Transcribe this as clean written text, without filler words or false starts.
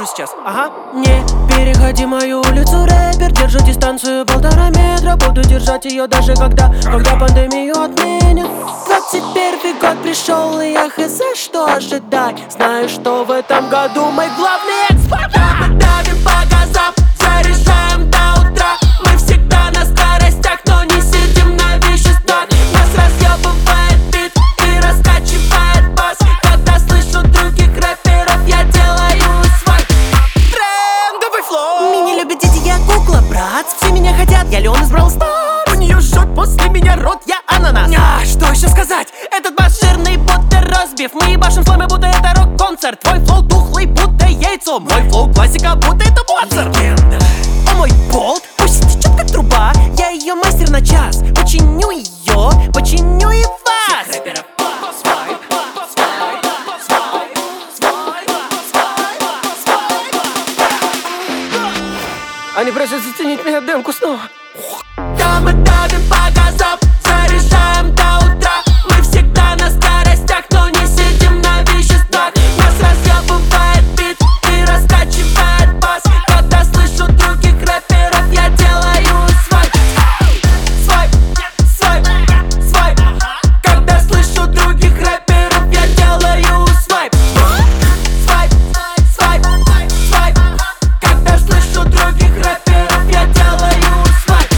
сейчас, ага. Не переходи мою улицу, рэпер. Держу дистанцию 1,5 метра. Буду держать ее даже когда пандемию отменят. 21 год пришел, и я хз, что ожидать. Знаю, что в этом году мой главный экспорт. Мы давим по газам, заряжаем до утра. Мы всегда на скоростях, но не сидим на веществах. Нас разъебывает бит и раскачивает бас. Когда слышу других рэперов, я делаю свой трендовый флоу. Меня любят дети, я кукла, брат. Все меня хотят, я Леон из Brawl Stars. У нее жжет после меня рот, я ананас. Что еще сказать? Этот бас жирный, будто розбив. Мы ебашим слэмы, будто это рок-концерт. Твой флоу тухлый, будто яйцо. Мой флоу классика, будто это Моцарт. А мой болт пусть течет как труба. Я ее мастер на час. Починю ее, починю и вас. Они просят заценить меня демку снова. Да, мы давим по газам, заряжаем до утра. Мы всегда на скоростях, но не сидим на веществах. Нас разъебывает бит и раскачивает бас. Когда слышу других рэперов, я делаю свайп. Свайп, свайп, свайп. Когда слышу других рэперов, я делаю свайп. Свайп, свайп, свайп. Когда слышу других рэперов, я делаю свайп.